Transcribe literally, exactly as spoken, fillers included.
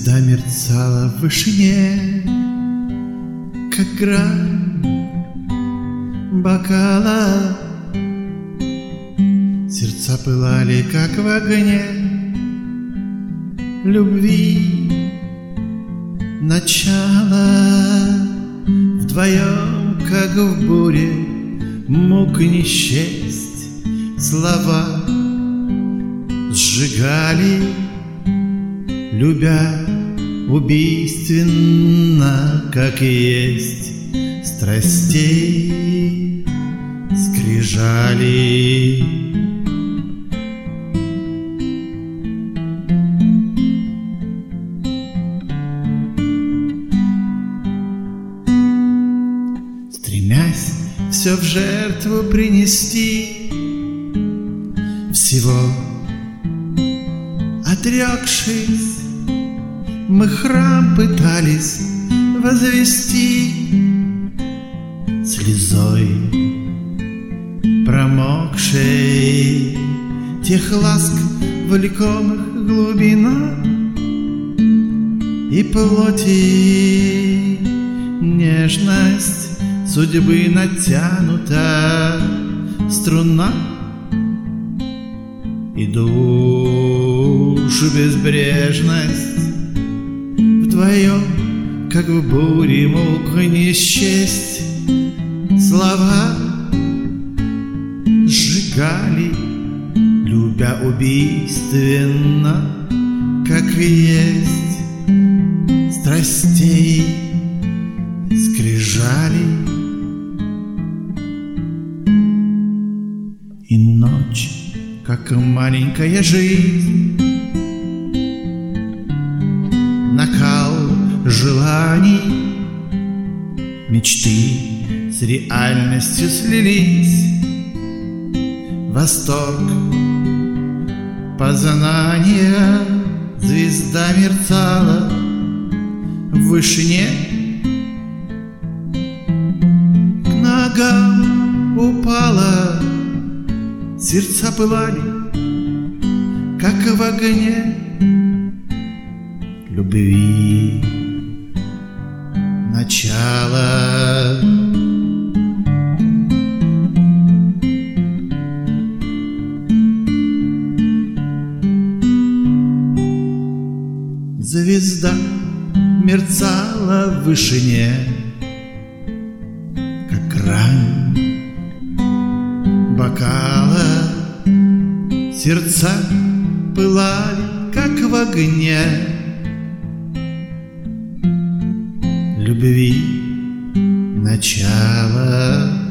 Звезда мерцала в вышине, как грань бокала. Сердца пылали, как в огне любви начало. Вдвоем, как в буре, мук не счесть, слова сжигали, любя убийственно, как и есть, страстей скрижали. Стремясь все в жертву принести, всего отрекшись, мы храм пытались возвести, слезой промокшей тех ласк влекомых глубина и плоти нежность судьбы натянута струна, и душу безбрежность. Вдвоем, как в буре, мук не счесть, слова сжигали, любя убийственно, как и есть, страстей скрижали. И ночь, как маленькая жизнь, накал желаний, мечты с реальностью слились, восторг познания. Звезда мерцала в вышине, к ногам упала, сердца пылали, как в огне любви начало. Звезда мерцала в вышине, как грань бокала. Сердца пылали, как в огне любви начало.